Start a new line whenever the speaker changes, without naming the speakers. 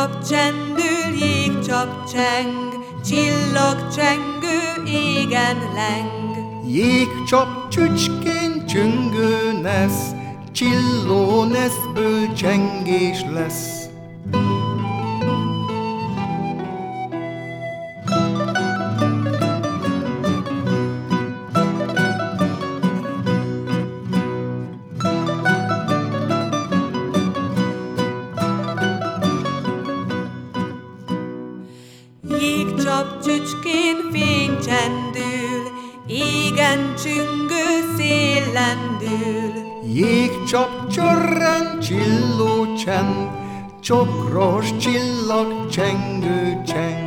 Jégcsap csendül, jégcsap cseng, csillagcsengő égen leng.
Jégcsap csücskén csüngő nesz, csilló neszből csengés lesz.
Jégcsap csücskén fény csendül, égen csüngő szél lendül.
Jégcsap csörren csilló csend, csokros csillag csengő cseng.